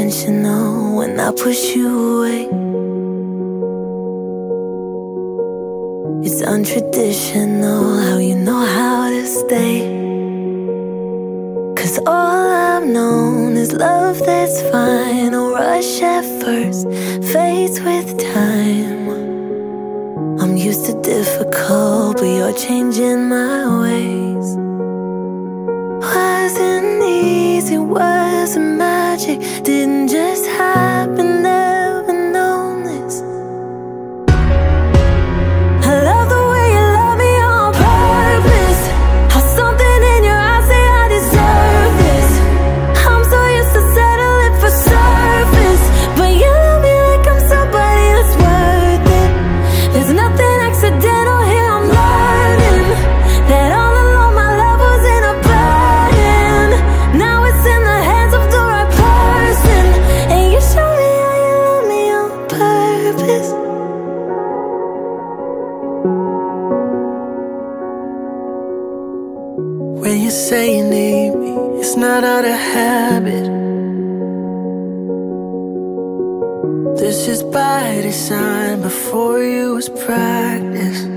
intentional when I push you away. It's untraditional how you know how to stay. 'Cause all I've known is love that's fine. A rush at first, fades with time. I'm used to difficult, but you're changing my ways. Wasn't easy, wasn't magic, didn't just happen, never known this. I love the way you love me on purpose. How something in your eyes say I deserve this. I'm so used to settling for surface, but you love me like I'm somebody that's worth it. There's nothing accidental here, I'm learning that all along my love wasn't a burden. Now it's in the hands of the right person, and you show me how you love me on purpose. When you say you need me, it's not out of habit. This is by design, before you was practice.